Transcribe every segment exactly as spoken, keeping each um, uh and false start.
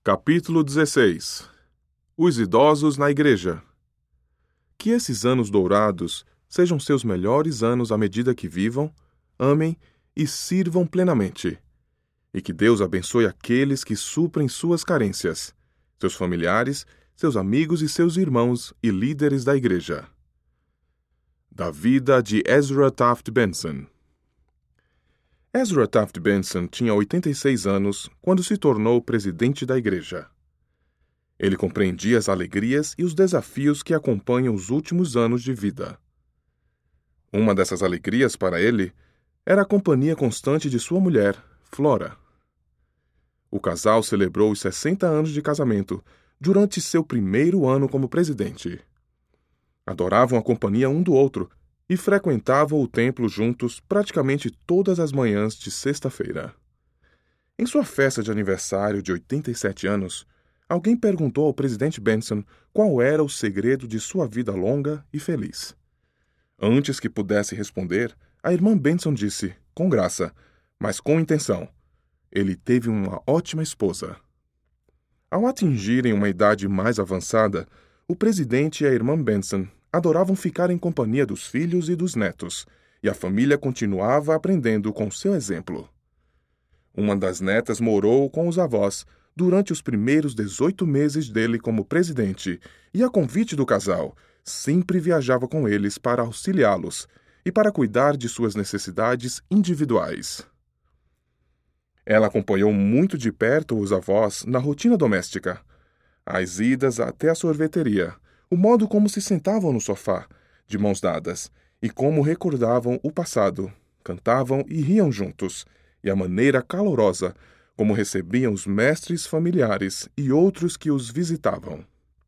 Capítulo dezesseis. Os idosos na igreja. Que esses anos dourados sejam seus melhores anos à medida que vivam, amem e sirvam plenamente. E que Deus abençoe aqueles que suprem suas carências, seus familiares, seus amigos e seus irmãos e líderes da igreja. Da vida de Ezra Taft Benson. Ezra Taft Benson tinha oitenta e seis anos quando se tornou presidente da igreja. Ele compreendia as alegrias e os desafios que acompanham os últimos anos de vida. Uma dessas alegrias para ele era a companhia constante de sua mulher, Flora. O casal celebrou os sessenta anos de casamento durante seu primeiro ano como presidente. Adoravam a companhia um do outro e frequentavam o templo juntos praticamente todas as manhãs de sexta-feira. Em sua festa de aniversário de oitenta e sete anos, alguém perguntou ao presidente Benson qual era o segredo de sua vida longa e feliz. Antes que pudesse responder, a irmã Benson disse, com graça, mas com intenção: ele teve uma ótima esposa. Ao atingirem uma idade mais avançada, o presidente e a irmã Benson adoravam ficar em companhia dos filhos e dos netos, e a família continuava aprendendo com seu exemplo. Uma das netas morou com os avós durante os primeiros dezoito meses dele como presidente, e a convite do casal, sempre viajava com eles para auxiliá-los e para cuidar de suas necessidades individuais. Ela acompanhou muito de perto os avós na rotina doméstica, as idas até a sorveteria, o modo como se sentavam no sofá, de mãos dadas, e como recordavam o passado, cantavam e riam juntos, e a maneira calorosa como recebiam os mestres familiares e outros que os visitavam.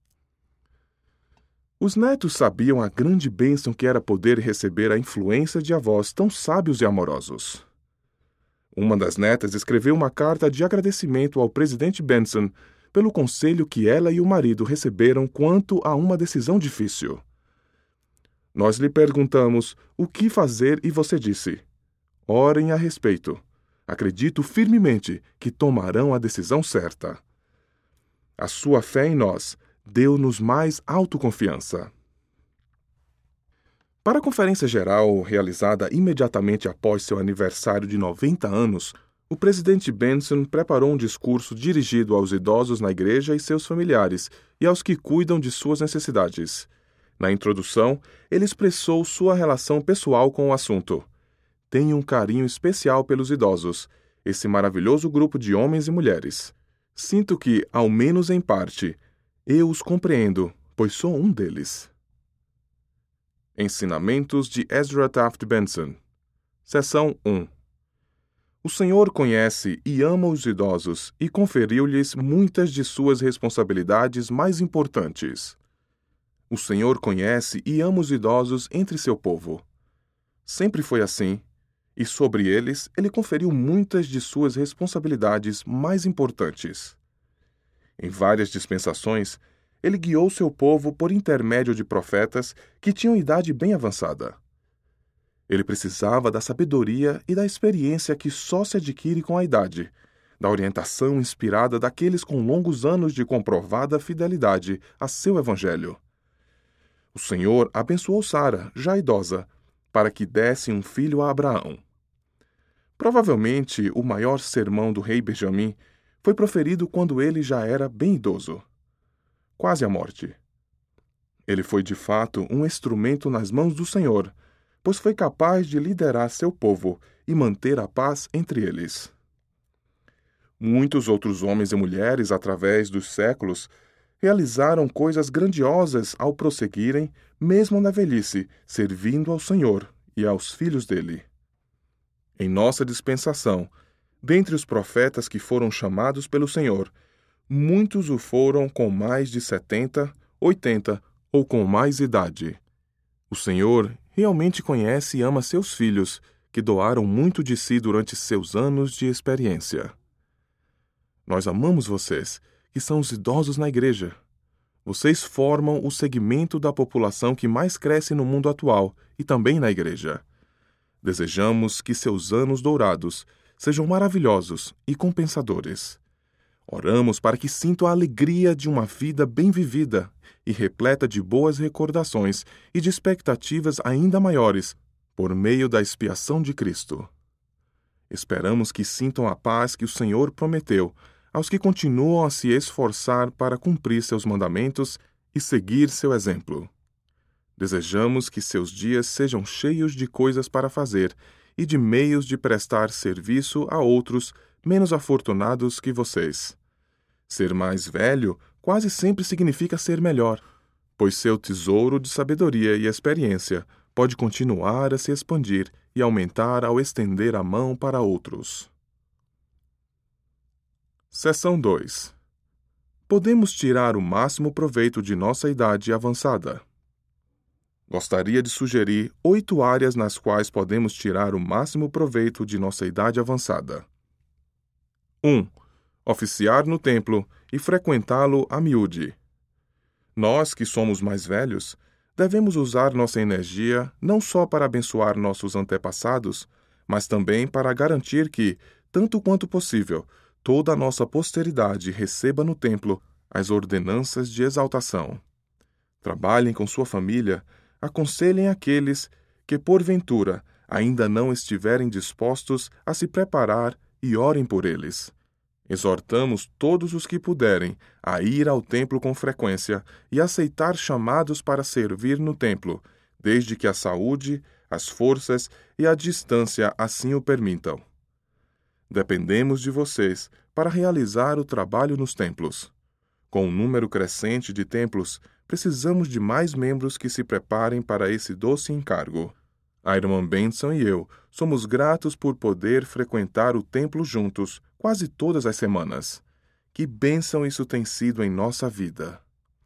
Os netos sabiam a grande bênção que era poder receber a influência de avós tão sábios e amorosos. Uma das netas escreveu uma carta de agradecimento ao presidente Benson pelo conselho que ela e o marido receberam quanto a uma decisão difícil. Nós lhe perguntamos o que fazer e você disse: orem a respeito. Acredito firmemente que tomarão a decisão certa. A sua fé em nós deu-nos mais autoconfiança. Para a conferência geral realizada imediatamente após seu aniversário de noventa anos, o presidente Benson preparou um discurso dirigido aos idosos na igreja e seus familiares e aos que cuidam de suas necessidades. Na introdução, ele expressou sua relação pessoal com o assunto. Tenho um carinho especial pelos idosos, esse maravilhoso grupo de homens e mulheres. Sinto que, ao menos em parte, eu os compreendo, pois sou um deles. Ensinamentos de Ezra Taft Benson. Seção um. O Senhor conhece e ama os idosos e conferiu-lhes muitas de suas responsabilidades mais importantes. O Senhor conhece e ama os idosos entre seu povo. Sempre foi assim, e sobre eles ele conferiu muitas de suas responsabilidades mais importantes. Em várias dispensações, ele guiou seu povo por intermédio de profetas que tinham idade bem avançada. Ele precisava da sabedoria e da experiência que só se adquire com a idade, da orientação inspirada daqueles com longos anos de comprovada fidelidade a seu evangelho. O Senhor abençoou Sara, já idosa, para que desse um filho a Abraão. Provavelmente o maior sermão do rei Benjamim foi proferido quando ele já era bem idoso, quase à morte. Ele foi de fato um instrumento nas mãos do Senhor, pois foi capaz de liderar seu povo e manter a paz entre eles. Muitos outros homens e mulheres, através dos séculos, realizaram coisas grandiosas ao prosseguirem, mesmo na velhice, servindo ao Senhor e aos filhos dele. Em nossa dispensação, dentre os profetas que foram chamados pelo Senhor, muitos o foram com mais de setenta, oitenta ou com mais idade. O Senhor realmente conhece e ama seus filhos, que doaram muito de si durante seus anos de experiência. Nós amamos vocês, que são os idosos na igreja. Vocês formam o segmento da população que mais cresce no mundo atual e também na igreja. Desejamos que seus anos dourados sejam maravilhosos e compensadores. Oramos para que sintam a alegria de uma vida bem vivida e repleta de boas recordações e de expectativas ainda maiores por meio da expiação de Cristo. Esperamos que sintam a paz que o Senhor prometeu aos que continuam a se esforçar para cumprir seus mandamentos e seguir seu exemplo. Desejamos que seus dias sejam cheios de coisas para fazer e de meios de prestar serviço a outros menos afortunados que vocês. Ser mais velho quase sempre significa ser melhor, pois seu tesouro de sabedoria e experiência pode continuar a se expandir e aumentar ao estender a mão para outros. Seção dois. Podemos tirar o máximo proveito de nossa idade avançada. Gostaria de sugerir oito áreas nas quais podemos tirar o máximo proveito de nossa idade avançada. um. Oficiar no templo e frequentá-lo a miúde. Nós, que somos mais velhos, devemos usar nossa energia não só para abençoar nossos antepassados, mas também para garantir que, tanto quanto possível, toda a nossa posteridade receba no templo as ordenanças de exaltação. Trabalhem com sua família, aconselhem aqueles que, porventura, ainda não estiverem dispostos a se preparar e orem por eles. Exortamos todos os que puderem a ir ao templo com frequência e aceitar chamados para servir no templo, desde que a saúde, as forças e a distância assim o permitam. Dependemos de vocês para realizar o trabalho nos templos. Com um número crescente de templos, precisamos de mais membros que se preparem para esse doce encargo. A irmã Benson e eu somos gratos por poder frequentar o templo juntos quase todas as semanas. Que bênção isso tem sido em nossa vida.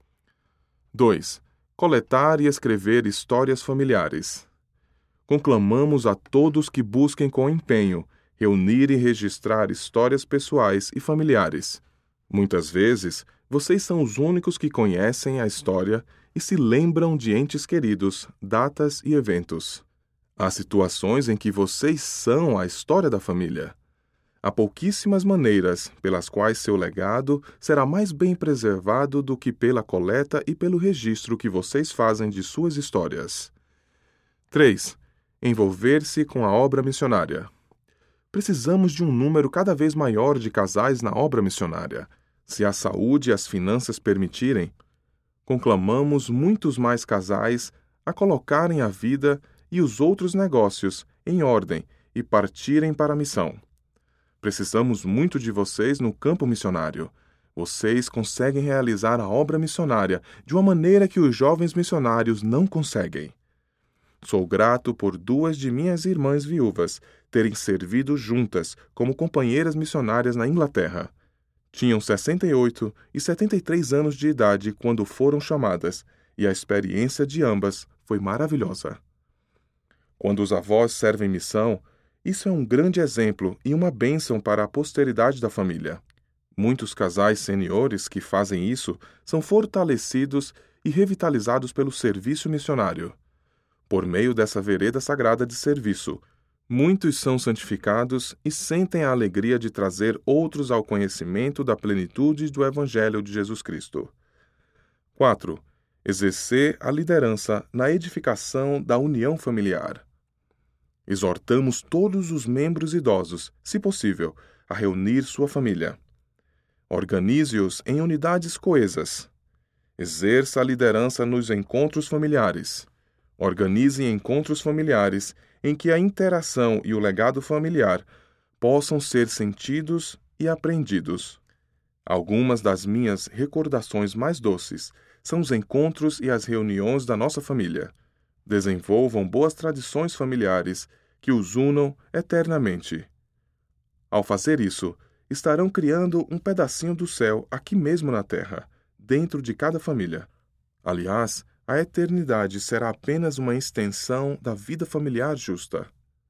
dois. Coletar e escrever histórias familiares. Conclamamos a todos que busquem com empenho reunir e registrar histórias pessoais e familiares. Muitas vezes, vocês são os únicos que conhecem a história e se lembram de entes queridos, datas e eventos. Há situações em que vocês são a história da família. Há pouquíssimas maneiras pelas quais seu legado será mais bem preservado do que pela coleta e pelo registro que vocês fazem de suas histórias. três. Envolver-se com a obra missionária. Precisamos de um número cada vez maior de casais na obra missionária. Se a saúde e as finanças permitirem, conclamamos muitos mais casais a colocarem a vida e os outros negócios em ordem e partirem para a missão. Precisamos muito de vocês no campo missionário. Vocês conseguem realizar a obra missionária de uma maneira que os jovens missionários não conseguem. Sou grato por duas de minhas irmãs viúvas terem servido juntas como companheiras missionárias na Inglaterra. Tinham sessenta e oito e setenta e três anos de idade quando foram chamadas, e a experiência de ambas foi maravilhosa. Quando os avós servem missão, isso é um grande exemplo e uma bênção para a posteridade da família. Muitos casais seniores que fazem isso são fortalecidos e revitalizados pelo serviço missionário. Por meio dessa vereda sagrada de serviço, muitos são santificados e sentem a alegria de trazer outros ao conhecimento da plenitude do Evangelho de Jesus Cristo. quatro. Exercer a liderança na edificação da união familiar. Exortamos todos os membros idosos, se possível, a reunir sua família. Organize-os em unidades coesas. Exerça a liderança nos encontros familiares. Organize encontros familiares em que a interação e o legado familiar possam ser sentidos e aprendidos. Algumas das minhas recordações mais doces são os encontros e as reuniões da nossa família. Desenvolvam boas tradições familiares que os unam eternamente. Ao fazer isso, estarão criando um pedacinho do céu aqui mesmo na terra, dentro de cada família. Aliás, a eternidade será apenas uma extensão da vida familiar justa.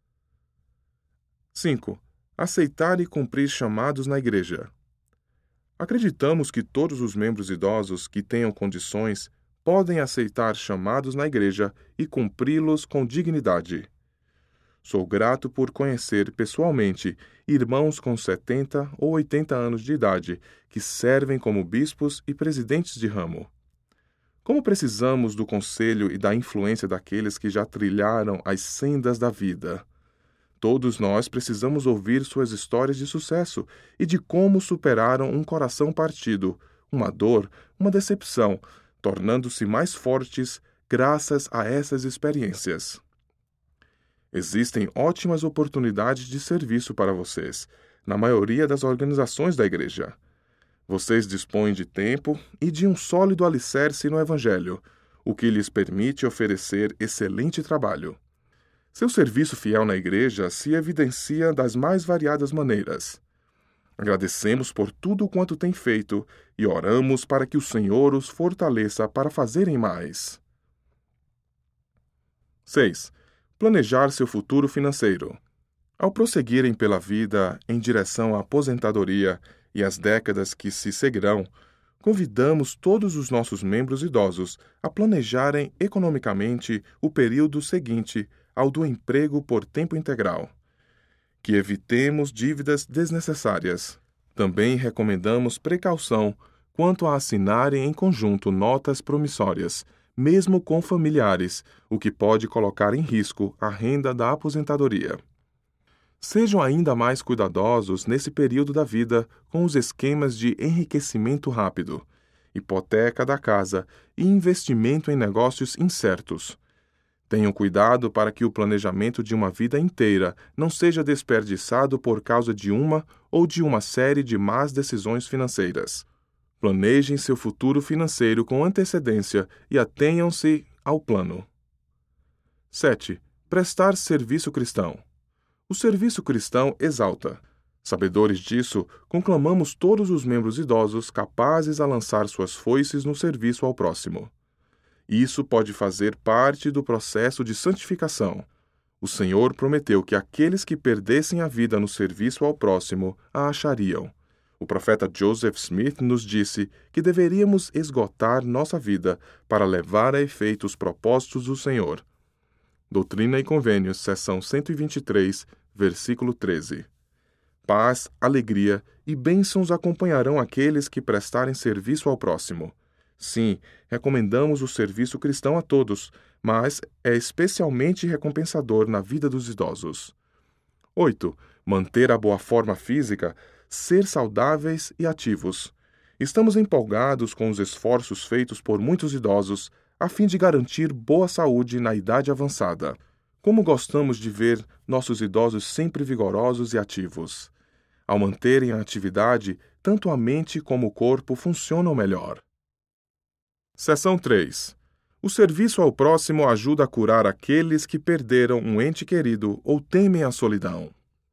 cinco. Aceitar e cumprir chamados na igreja. Acreditamos que todos os membros idosos que tenham condições podem aceitar chamados na igreja e cumpri-los com dignidade. Sou grato por conhecer pessoalmente irmãos com setenta ou oitenta anos de idade que servem como bispos e presidentes de ramo. Como precisamos do conselho e da influência daqueles que já trilharam as sendas da vida. Todos nós precisamos ouvir suas histórias de sucesso e de como superaram um coração partido, uma dor, uma decepção, tornando-se mais fortes graças a essas experiências. Existem ótimas oportunidades de serviço para vocês, na maioria das organizações da igreja. Vocês dispõem de tempo e de um sólido alicerce no Evangelho, o que lhes permite oferecer excelente trabalho. Seu serviço fiel na igreja se evidencia das mais variadas maneiras. Agradecemos por tudo quanto têm feito e oramos para que o Senhor os fortaleça para fazerem mais. seis. Planejar seu futuro financeiro. Ao prosseguirem pela vida em direção à aposentadoria e às décadas que se seguirão, convidamos todos os nossos membros idosos a planejarem economicamente o período seguinte ao do emprego por tempo integral. Que evitemos dívidas desnecessárias. Também recomendamos precaução quanto a assinarem em conjunto notas promissórias, mesmo com familiares, o que pode colocar em risco a renda da aposentadoria. Sejam ainda mais cuidadosos nesse período da vida com os esquemas de enriquecimento rápido, hipoteca da casa e investimento em negócios incertos. Tenham cuidado para que o planejamento de uma vida inteira não seja desperdiçado por causa de uma ou de uma série de más decisões financeiras. Planejem seu futuro financeiro com antecedência e atenham-se ao plano. sete. Prestar serviço cristão. O serviço cristão exalta. Sabedores disso, conclamamos todos os membros idosos capazes a lançar suas foices no serviço ao próximo. Isso pode fazer parte do processo de santificação. O Senhor prometeu que aqueles que perdessem a vida no serviço ao próximo a achariam. O profeta Joseph Smith nos disse que deveríamos esgotar nossa vida para levar a efeito os propósitos do Senhor. Doutrina e Convênios, seção cento e vinte e três, versículo treze. Paz, alegria e bênçãos acompanharão aqueles que prestarem serviço ao próximo. Sim, recomendamos o serviço cristão a todos, mas é especialmente recompensador na vida dos idosos. oito. Manter a boa forma física, ser saudáveis e ativos. Estamos empolgados com os esforços feitos por muitos idosos a fim de garantir boa saúde na idade avançada. Como gostamos de ver nossos idosos sempre vigorosos e ativos. Ao manterem a atividade, tanto a mente como o corpo funcionam melhor. Seção três. O serviço ao próximo ajuda a curar aqueles que perderam um ente querido ou temem a solidão.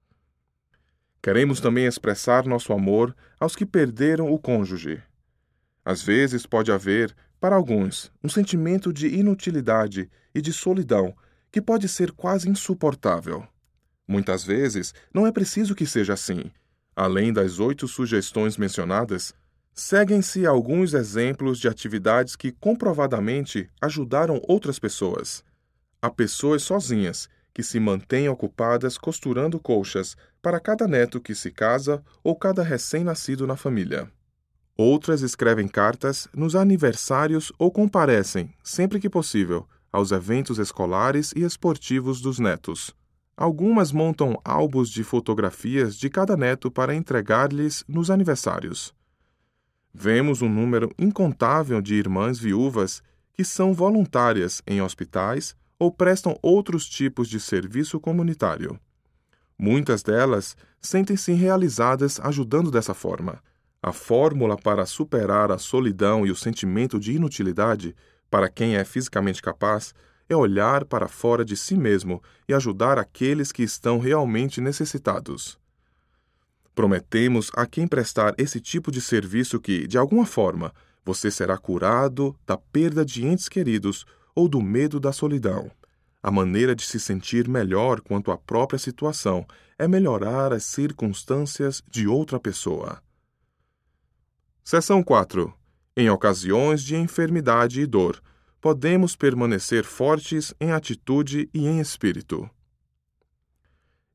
Queremos também expressar nosso amor aos que perderam o cônjuge. Às vezes pode haver, para alguns, um sentimento de inutilidade e de solidão que pode ser quase insuportável. Muitas vezes, não é preciso que seja assim. Além das oito sugestões mencionadas, seguem-se alguns exemplos de atividades que comprovadamente ajudaram outras pessoas. Há pessoas sozinhas que se mantêm ocupadas costurando colchas para cada neto que se casa ou cada recém-nascido na família. Outras escrevem cartas nos aniversários ou comparecem, sempre que possível, aos eventos escolares e esportivos dos netos. Algumas montam álbuns de fotografias de cada neto para entregar-lhes nos aniversários. Vemos um número incontável de irmãs viúvas que são voluntárias em hospitais ou prestam outros tipos de serviço comunitário. Muitas delas sentem-se realizadas ajudando dessa forma. A fórmula para superar a solidão e o sentimento de inutilidade, para quem é fisicamente capaz, é olhar para fora de si mesmo e ajudar aqueles que estão realmente necessitados. Prometemos a quem prestar esse tipo de serviço que, de alguma forma, você será curado da perda de entes queridos ou do medo da solidão. A maneira de se sentir melhor quanto à própria situação é melhorar as circunstâncias de outra pessoa. Seção quatro. Em ocasiões de enfermidade e dor, podemos permanecer fortes em atitude e em espírito.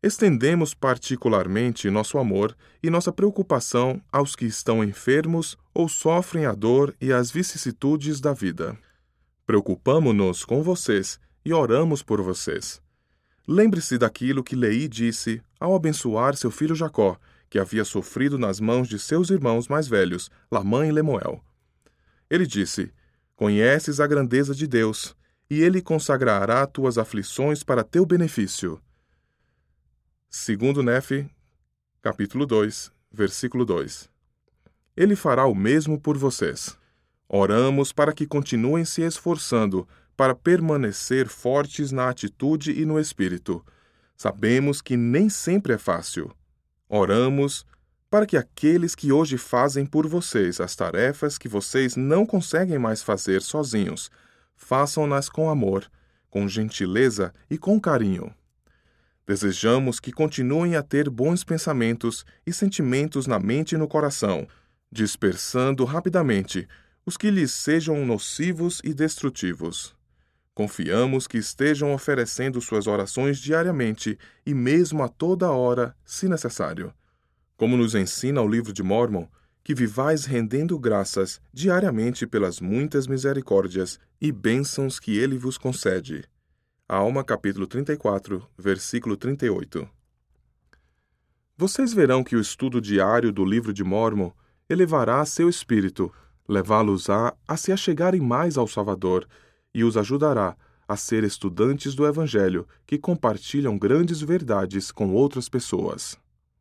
Estendemos particularmente nosso amor e nossa preocupação aos que estão enfermos ou sofrem a dor e as vicissitudes da vida. Preocupamo-nos com vocês e oramos por vocês. Lembre-se daquilo que Leí disse ao abençoar seu filho Jacó, que havia sofrido nas mãos de seus irmãos mais velhos, Lamã e Lemuel. Ele disse: Conheces a grandeza de Deus, e Ele consagrará tuas aflições para teu benefício. Segundo Nefe, capítulo dois, versículo dois. Ele fará o mesmo por vocês. Oramos para que continuem se esforçando para permanecer fortes na atitude e no espírito. Sabemos que nem sempre é fácil. Oramos para que aqueles que hoje fazem por vocês as tarefas que vocês não conseguem mais fazer sozinhos, façam-nas com amor, com gentileza e com carinho. Desejamos que continuem a ter bons pensamentos e sentimentos na mente e no coração, dispersando rapidamente os que lhes sejam nocivos e destrutivos. Confiamos que estejam oferecendo suas orações diariamente e mesmo a toda hora, se necessário. Como nos ensina o livro de Mórmon, que vivais rendendo graças diariamente pelas muitas misericórdias e bênçãos que Ele vos concede. Alma, capítulo trinta e quatro, versículo trinta e oito. Vocês verão que o estudo diário do livro de Mórmon elevará seu espírito, levá-los-á a se achegarem mais ao Salvador e os ajudará a ser estudantes do Evangelho que compartilham grandes verdades com outras pessoas.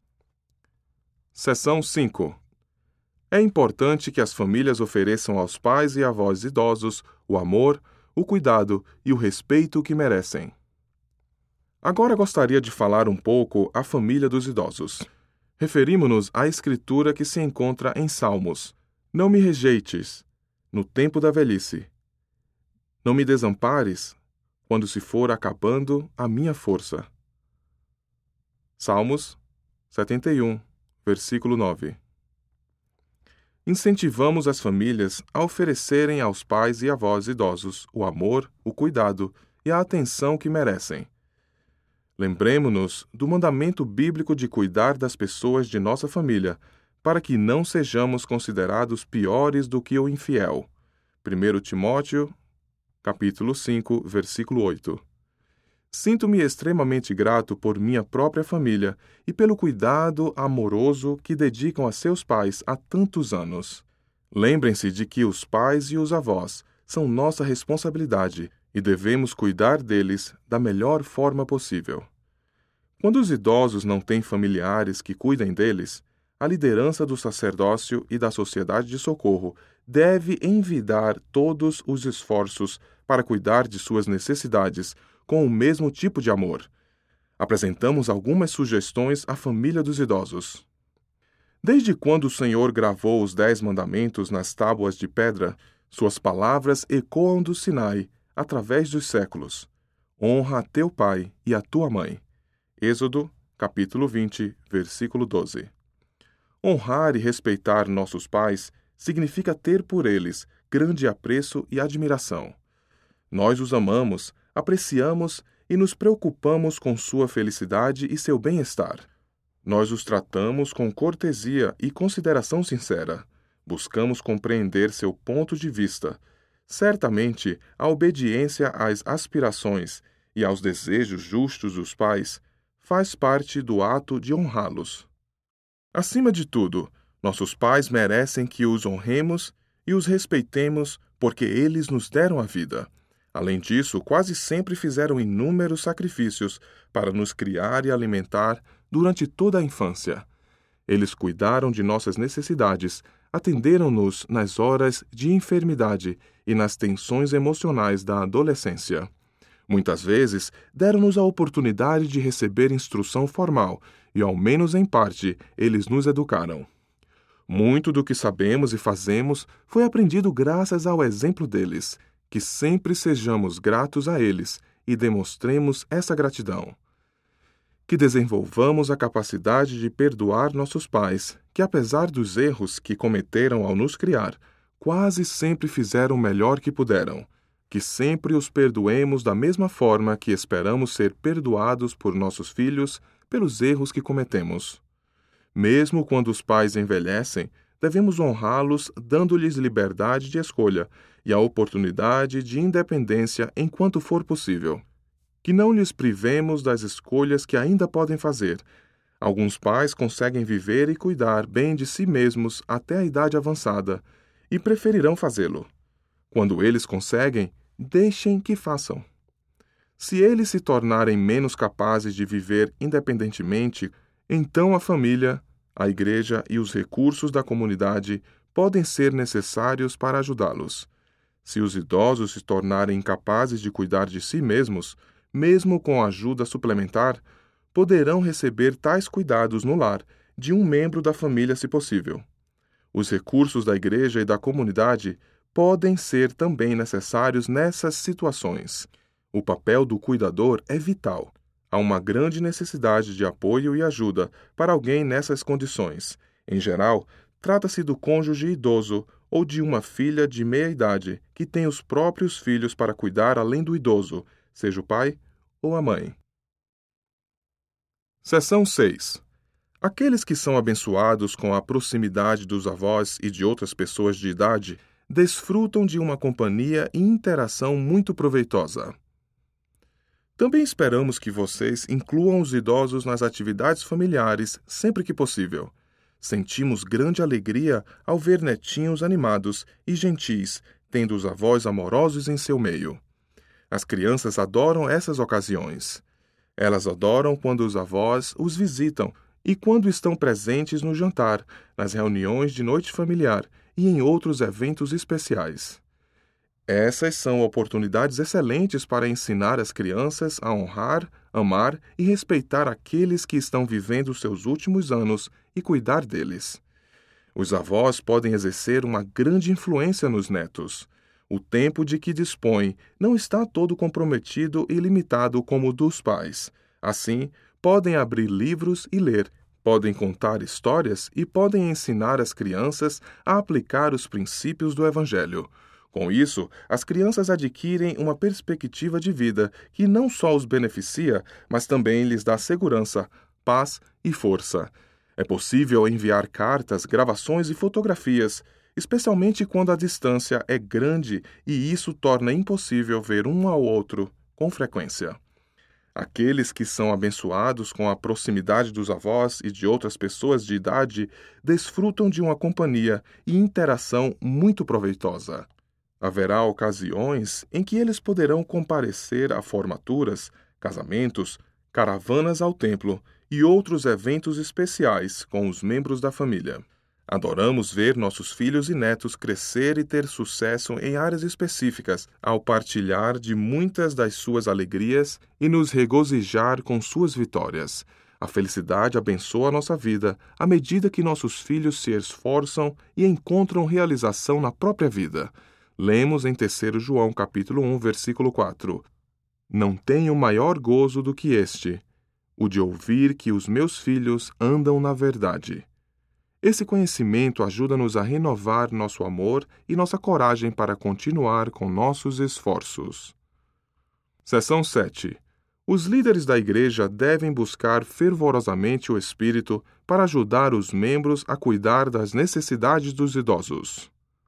Seção cinco. É importante que as famílias ofereçam aos pais e avós idosos o amor, o cuidado e o respeito que merecem. Agora gostaria de falar um pouco à família dos idosos. Referimo-nos à escritura que se encontra em Salmos. Não me rejeites no tempo da velhice. Não me desampares quando se for acabando a minha força. Salmos setenta e um, versículo nove. Incentivamos as famílias a oferecerem aos pais e avós idosos o amor, o cuidado e a atenção que merecem. Lembremo-nos do mandamento bíblico de cuidar das pessoas de nossa família, para que não sejamos considerados piores do que o infiel. primeiro Timóteo, capítulo cinco, versículo oito. Sinto-me extremamente grato por minha própria família e pelo cuidado amoroso que dedicam a seus pais há tantos anos. Lembrem-se de que os pais e os avós são nossa responsabilidade e devemos cuidar deles da melhor forma possível. Quando os idosos não têm familiares que cuidem deles, a liderança do sacerdócio e da sociedade de socorro deve envidar todos os esforços para cuidar de suas necessidades com o mesmo tipo de amor. Apresentamos algumas sugestões à família dos idosos. Desde quando o Senhor gravou os Dez Mandamentos nas tábuas de pedra, suas palavras ecoam do Sinai, através dos séculos. Honra a teu pai e a tua mãe. Êxodo, capítulo vinte, versículo doze. Honrar e respeitar nossos pais significa ter por eles grande apreço e admiração. Nós os amamos, apreciamos e nos preocupamos com sua felicidade e seu bem-estar. Nós os tratamos com cortesia e consideração sincera. Buscamos compreender seu ponto de vista. Certamente, a obediência às aspirações e aos desejos justos dos pais faz parte do ato de honrá-los. Acima de tudo, nossos pais merecem que os honremos e os respeitemos porque eles nos deram a vida. Além disso, quase sempre fizeram inúmeros sacrifícios para nos criar e alimentar durante toda a infância. Eles cuidaram de nossas necessidades, atenderam-nos nas horas de enfermidade e nas tensões emocionais da adolescência. Muitas vezes, deram-nos a oportunidade de receber instrução formal e, ao menos em parte, eles nos educaram. Muito do que sabemos e fazemos foi aprendido graças ao exemplo deles. Que sempre sejamos gratos a eles e demonstremos essa gratidão. Que desenvolvamos a capacidade de perdoar nossos pais, que apesar dos erros que cometeram ao nos criar, quase sempre fizeram o melhor que puderam. Que sempre os perdoemos da mesma forma que esperamos ser perdoados por nossos filhos pelos erros que cometemos. Mesmo quando os pais envelhecem, devemos honrá-los dando-lhes liberdade de escolha e a oportunidade de independência enquanto for possível. Que não lhes privemos das escolhas que ainda podem fazer. Alguns pais conseguem viver e cuidar bem de si mesmos até a idade avançada e preferirão fazê-lo. Quando eles conseguem, deixem que façam. Se eles se tornarem menos capazes de viver independentemente, então a família, a igreja e os recursos da comunidade podem ser necessários para ajudá-los. Se os idosos se tornarem incapazes de cuidar de si mesmos, mesmo com ajuda suplementar, poderão receber tais cuidados no lar de um membro da família, se possível. Os recursos da igreja e da comunidade podem ser também necessários nessas situações. O papel do cuidador é vital. Há uma grande necessidade de apoio e ajuda para alguém nessas condições. Em geral, trata-se do cônjuge idoso ou de uma filha de meia-idade que tem os próprios filhos para cuidar além do idoso, seja o pai ou a mãe. Seção seis. Aqueles que são abençoados com a proximidade dos avós e de outras pessoas de idade desfrutam de uma companhia e interação muito proveitosa. Também esperamos que vocês incluam os idosos nas atividades familiares sempre que possível. Sentimos grande alegria ao ver netinhos animados e gentis, tendo os avós amorosos em seu meio. As crianças adoram essas ocasiões. Elas adoram quando os avós os visitam e quando estão presentes no jantar, nas reuniões de noite familiar e em outros eventos especiais. Essas são oportunidades excelentes para ensinar as crianças a honrar, amar e respeitar aqueles que estão vivendo seus últimos anos e cuidar deles. Os avós podem exercer uma grande influência nos netos. O tempo de que dispõem não está todo comprometido e limitado como o dos pais. Assim, podem abrir livros e ler, podem contar histórias e podem ensinar as crianças a aplicar os princípios do Evangelho. Com isso, as crianças adquirem uma perspectiva de vida que não só os beneficia, mas também lhes dá segurança, paz e força. É possível enviar cartas, gravações e fotografias, especialmente quando a distância é grande e isso torna impossível ver um ao outro com frequência. Aqueles que são abençoados com a proximidade dos avós e de outras pessoas de idade desfrutam de uma companhia e interação muito proveitosa. Haverá ocasiões em que eles poderão comparecer a formaturas, casamentos, caravanas ao templo e outros eventos especiais com os membros da família. Adoramos ver nossos filhos e netos crescer e ter sucesso em áreas específicas, ao partilhar de muitas das suas alegrias e nos regozijar com suas vitórias. A felicidade abençoa a nossa vida à medida que nossos filhos se esforçam e encontram realização na própria vida. Lemos em terceiro João, capítulo um, versículo quatro. Não tenho maior gozo do que este, o de ouvir que os meus filhos andam na verdade. Esse conhecimento ajuda-nos a renovar nosso amor e nossa coragem para continuar com nossos esforços. Seção sete. Os líderes da igreja devem buscar fervorosamente o Espírito para ajudar os membros a cuidar das necessidades dos idosos.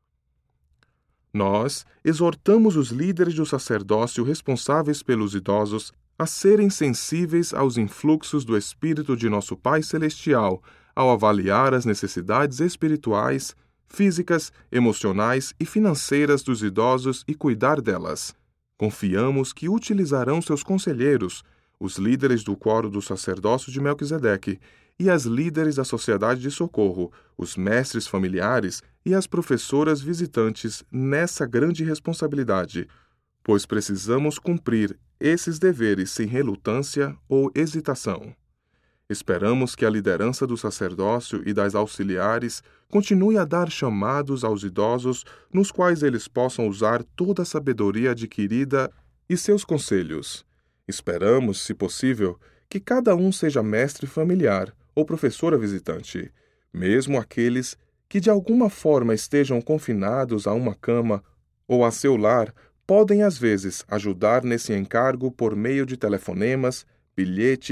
Nós exortamos os líderes do sacerdócio responsáveis pelos idosos a serem sensíveis aos influxos do Espírito de nosso Pai Celestial, ao avaliar as necessidades espirituais, físicas, emocionais e financeiras dos idosos e cuidar delas. Confiamos que utilizarão seus conselheiros, os líderes do coro do sacerdócio de Melquisedeque, e as líderes da sociedade de socorro, os mestres familiares e as professoras visitantes nessa grande responsabilidade, pois precisamos cumprir esses deveres sem relutância ou hesitação. Esperamos que a liderança do sacerdócio e das auxiliares continue a dar chamados aos idosos nos quais eles possam usar toda a sabedoria adquirida e seus conselhos. Esperamos, se possível, que cada um seja mestre familiar ou professora visitante, mesmo aqueles que de alguma forma estejam confinados a uma cama ou a seu lar, podem às vezes ajudar nesse encargo por meio de telefonemas, bilhetes,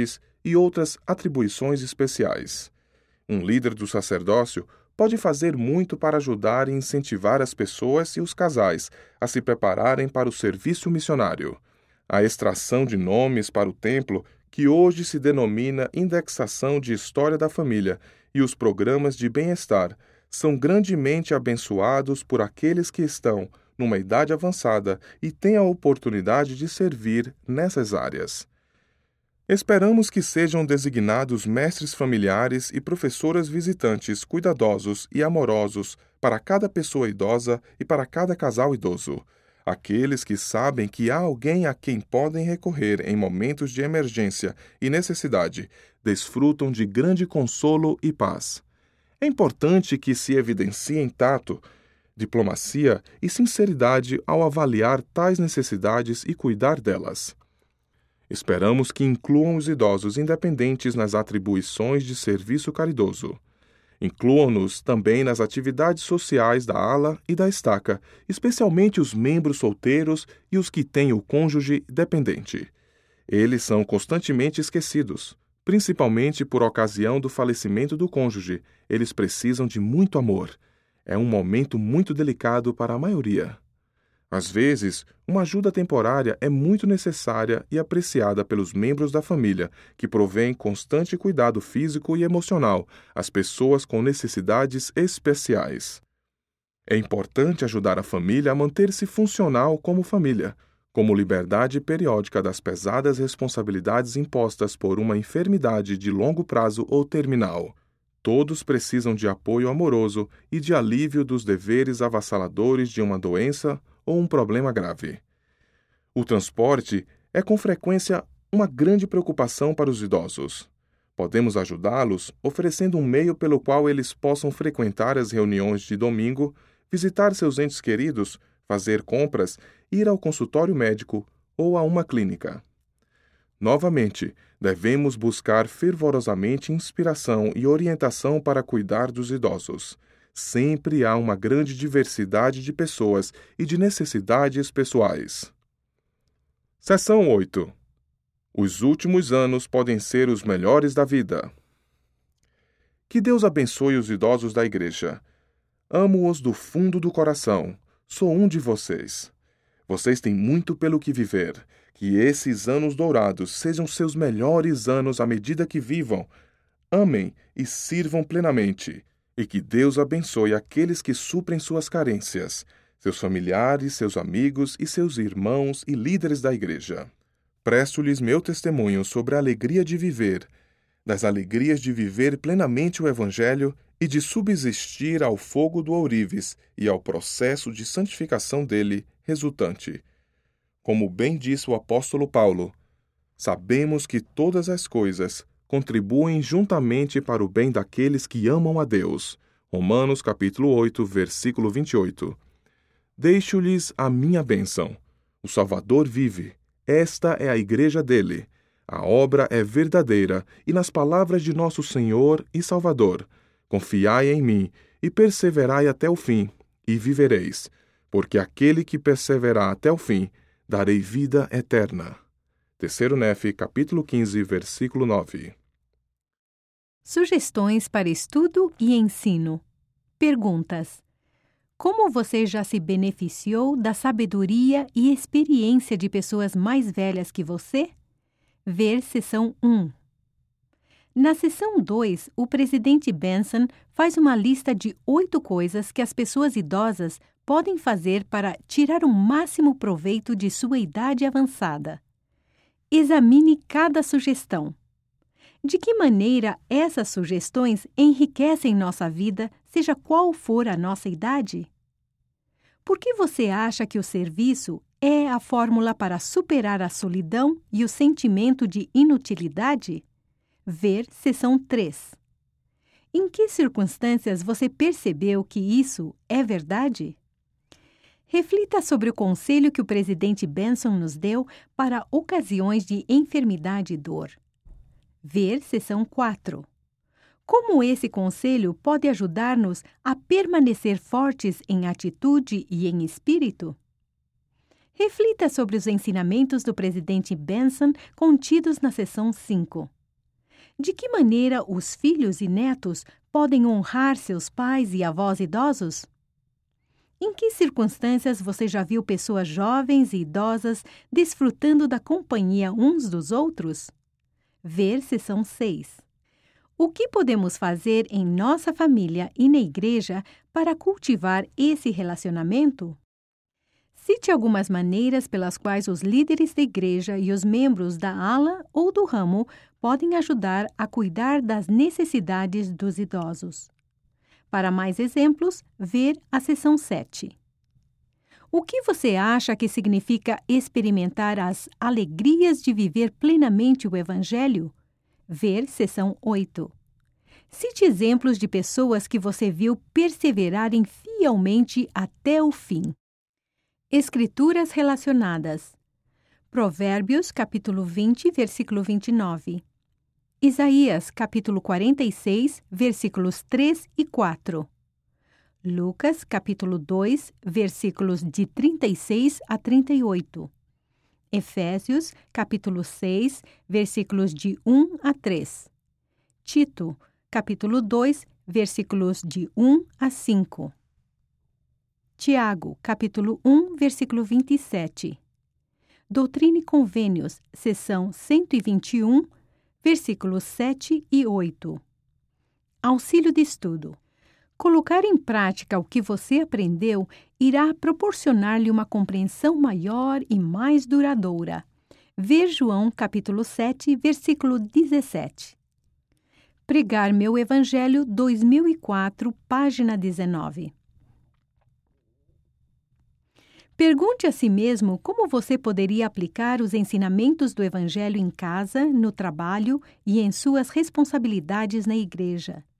e outras atribuições especiais. Um líder do sacerdócio pode fazer muito para ajudar e incentivar as pessoas e os casais a se prepararem para o serviço missionário. A extração de nomes para o templo, que hoje se denomina Indexação de História da Família, e os programas de bem-estar são grandemente abençoados por aqueles que estão numa idade avançada e têm a oportunidade de servir nessas áreas. Esperamos que sejam designados mestres familiares e professoras visitantes cuidadosos e amorosos para cada pessoa idosa e para cada casal idoso. Aqueles que sabem que há alguém a quem podem recorrer em momentos de emergência e necessidade, desfrutam de grande consolo e paz. É importante que se evidenciem tato, diplomacia e sinceridade ao avaliar tais necessidades e cuidar delas. Esperamos que incluam os idosos independentes nas atribuições de serviço caridoso. Incluam-nos também nas atividades sociais da ala e da estaca, especialmente os membros solteiros e os que têm o cônjuge dependente. Eles são constantemente esquecidos, principalmente por ocasião do falecimento do cônjuge. Eles precisam de muito amor. É um momento muito delicado para a maioria. Às vezes, uma ajuda temporária é muito necessária e apreciada pelos membros da família, que provém constante cuidado físico e emocional às pessoas com necessidades especiais. É importante ajudar a família a manter-se funcional como família, como liberdade periódica das pesadas responsabilidades impostas por uma enfermidade de longo prazo ou terminal. Todos precisam de apoio amoroso e de alívio dos deveres avassaladores de uma doença ou um problema grave. O transporte é com frequência uma grande preocupação para os idosos. Podemos ajudá-los oferecendo um meio pelo qual eles possam frequentar as reuniões de domingo, visitar seus entes queridos, fazer compras, ir ao consultório médico ou a uma clínica. Novamente, devemos buscar fervorosamente inspiração e orientação para cuidar dos idosos. Sempre há uma grande diversidade de pessoas e de necessidades pessoais. Seção oito. Os últimos anos podem ser os melhores da vida. Que Deus abençoe os idosos da igreja. Amo-os do fundo do coração. Sou um de vocês. Vocês têm muito pelo que viver. Que esses anos dourados sejam seus melhores anos à medida que vivam. Amem e sirvam plenamente. E que Deus abençoe aqueles que suprem suas carências, seus familiares, seus amigos e seus irmãos e líderes da igreja. Presto-lhes meu testemunho sobre a alegria de viver, das alegrias de viver plenamente o Evangelho e de subsistir ao fogo do ourives e ao processo de santificação dele resultante. Como bem disse o apóstolo Paulo, sabemos que todas as coisas contribuem juntamente para o bem daqueles que amam a Deus. Romanos capítulo oito, versículo vinte e oito. Deixo-lhes a minha bênção. O Salvador vive. Esta é a igreja dele. A obra é verdadeira e nas palavras de nosso Senhor e Salvador. Confiai em mim e perseverai até o fim, e vivereis, porque aquele que perseverar até o fim, darei vida eterna. Terceiro Nefe, capítulo quinze, versículo nove. Sugestões para estudo e ensino. Perguntas. Como você já se beneficiou da sabedoria e experiência de pessoas mais velhas que você? Ver seção um. Na seção dois, o presidente Benson faz uma lista de oito coisas que as pessoas idosas podem fazer para tirar o máximo proveito de sua idade avançada. Examine cada sugestão. De que maneira essas sugestões enriquecem nossa vida, seja qual for a nossa idade? Por que você acha que o serviço é a fórmula para superar a solidão e o sentimento de inutilidade? Ver seção três. Em que circunstâncias você percebeu que isso é verdade? Reflita sobre o conselho que o presidente Benson nos deu para ocasiões de enfermidade e dor. Ver seção quatro. Como esse conselho pode ajudar-nos a permanecer fortes em atitude e em espírito? Reflita sobre os ensinamentos do presidente Benson contidos na seção cinco. De que maneira os filhos e netos podem honrar seus pais e avós idosos? Em que circunstâncias você já viu pessoas jovens e idosas desfrutando da companhia uns dos outros? Ver seção seis. O que podemos fazer em nossa família e na igreja para cultivar esse relacionamento? Cite algumas maneiras pelas quais os líderes da igreja e os membros da ala ou do ramo podem ajudar a cuidar das necessidades dos idosos. Para mais exemplos, ver a seção sete. O que você acha que significa experimentar as alegrias de viver plenamente o Evangelho? Ver seção oito. Cite exemplos de pessoas que você viu perseverarem fielmente até o fim. Escrituras relacionadas. Provérbios, capítulo vinte, versículo vinte e nove. Isaías, capítulo quarenta e seis, versículos três e quatro. Lucas, capítulo dois, versículos de trinta e seis a trinta e oito. Efésios, capítulo seis, versículos de um a três. Tito, capítulo dois, versículos de um a cinco. Tiago, capítulo um, versículo vinte e sete. Doutrina e Convênios, seção cento e vinte e um, versículos sete e oito. Auxílio de estudo. Colocar em prática o que você aprendeu irá proporcionar-lhe uma compreensão maior e mais duradoura. Ver João, capítulo sete, versículo dezessete. Pregar Meu Evangelho, dois mil e quatro, página dezenove. Pergunte a si mesmo como você poderia aplicar os ensinamentos do Evangelho em casa, no trabalho e em suas responsabilidades na igreja.